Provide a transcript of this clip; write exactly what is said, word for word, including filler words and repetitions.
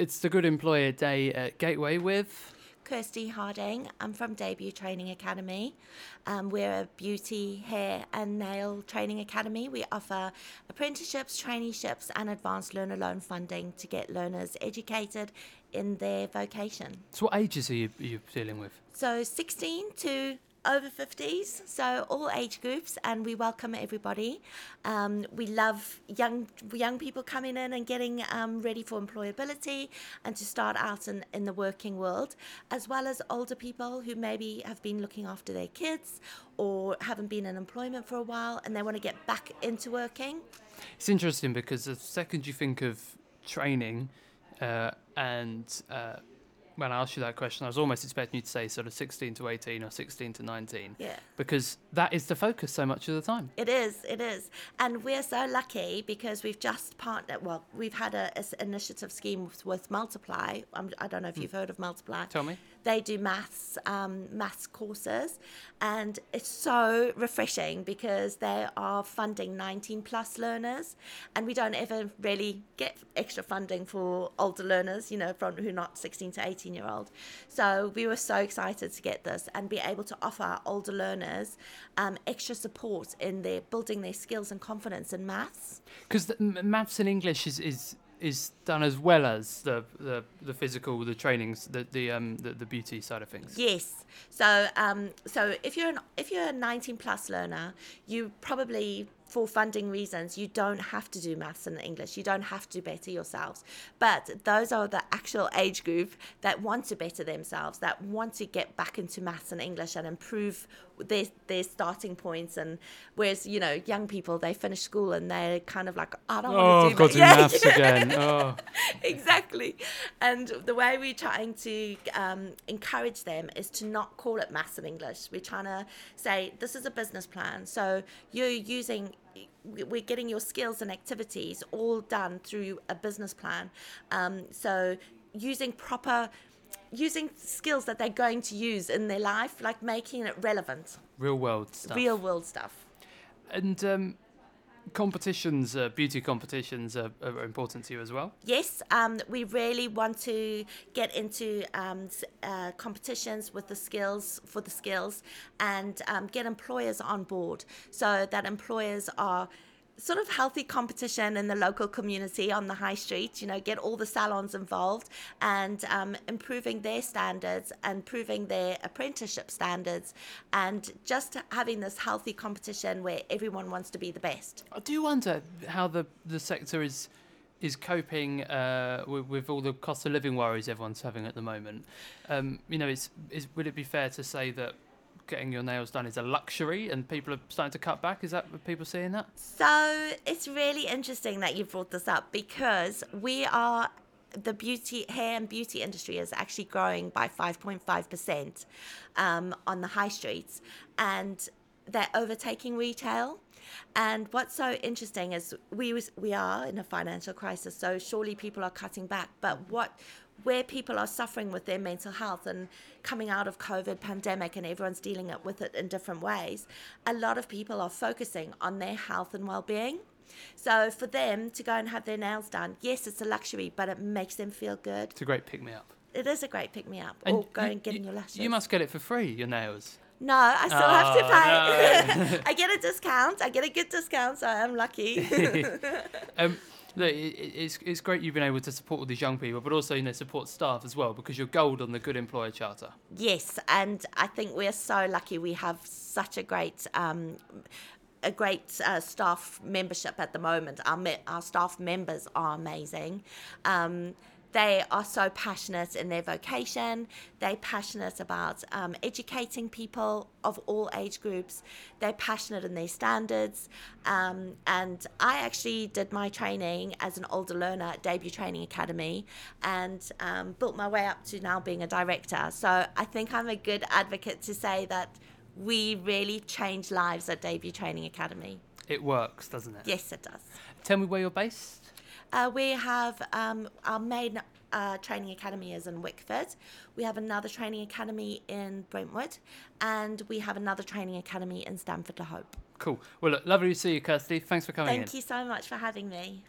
It's the Good Employer Day at Gateway with... Kirsty Harding. I'm from Debut Training Academy. Um, we're a beauty, hair and nail training academy. We offer apprenticeships, traineeships and advanced learner loan funding to get learners educated in their vocation. So what ages are you, are you dealing with? So sixteen to over fifties, so all age groups, and we welcome everybody. Um, we love young young people coming in and getting um, ready for employability and to start out in, in the working world, as well as older people who maybe have been looking after their kids or haven't been in employment for a while and they want to get back into working. It's interesting because the second you think of training uh, and... Uh, when I asked you that question, I was almost expecting you to say sort of sixteen to eighteen or sixteen to nineteen. Yeah. Because that is the focus so much of the time. It is, it is. And we're so lucky because we've just partnered, well, we've had a, a initiative scheme with, with Multiply. I'm, I don't know if you've heard of Multiply. Tell me. They do maths, um, maths courses, and it's so refreshing because they are funding nineteen plus learners, and we don't ever really get extra funding for older learners, you know, from who are not sixteen to eighteen year old. So we were so excited to get this and be able to offer our older learners um, extra support in their building their skills and confidence in maths. Because maths and English is, is is done as well as the the, the physical, the trainings, the the um the, the beauty side of things. Yes. So um so if you're an if you're a nineteen plus learner, you probably, for funding reasons, you don't have to do maths and English. You don't have to better yourselves. But those are the actual age group that want to better themselves, that want to get back into maths and English and improve their their starting points. And whereas, you know, young people, they finish school and they're kind of like, I don't Oh, want I've got to to do do maths. maths again. Oh. Exactly. And the way we're trying to um, encourage them is to not call it maths and English. We're trying to say, this is a business plan. So you're using, we're getting your skills and activities all done through a business plan. Um, so using proper, using skills that they're going to use in their life, like making it relevant. Real world stuff. Real world stuff. And um, competitions, uh, beauty competitions are, are important to you as well? Yes, um, we really want to get into um, uh, competitions with the skills, for the skills, and um, get employers on board so that employers are sort of healthy competition in the local community on the high street, you know, get all the salons involved and um, improving their standards and improving their apprenticeship standards and just having this healthy competition where everyone wants to be the best. I do wonder how the, the sector is is coping uh, with, with all the cost of living worries everyone's having at the moment. Um, you know, is, is would it be fair to say that getting your nails done is a luxury and people are starting to cut back? Is that what people seeing that? So it's really interesting that you brought this up because we are, the beauty, hair and beauty industry is actually growing by five point five percent um, on the high streets, and they're overtaking retail. And what's so interesting is we was, we are in a financial crisis, so surely people are cutting back. But what where people are suffering with their mental health and coming out of COVID pandemic and everyone's dealing with it in different ways, a lot of people are focusing on their health and well-being. So for them to go and have their nails done, yes, it's a luxury, but it makes them feel good. It's a great pick-me-up. It is a great pick-me-up. And Or go you, and get in you, your lashes. You must get it for free, your nails. No, I still Oh, have to pay. no. I get a discount. I get a good discount, so I'm lucky. um, look, it, it's it's great you've been able to support all these young people, but also, you know, support staff as well, because you're gold on the Good Employer Charter. Yes, and I think we're so lucky. We have such a great um, a great uh, staff membership at the moment. Our me- our staff members are amazing. Um, They are so passionate in their vocation. They're passionate about um, educating people of all age groups. They're passionate in their standards. Um, and I actually did my training as an older learner at Debut Training Academy and um, built my way up to now being a director. So I think I'm a good advocate to say that we really change lives at Debut Training Academy. It works, doesn't it? Yes, it does. Tell me where you're based. Uh, we have um, our main uh, training academy is in Wickford. We have another training academy in Brentwood, and we have another training academy in Stamford Le Hope. Cool. Well, look, lovely to see you, Kirsty. Thanks for coming in. Thank you so much for having me.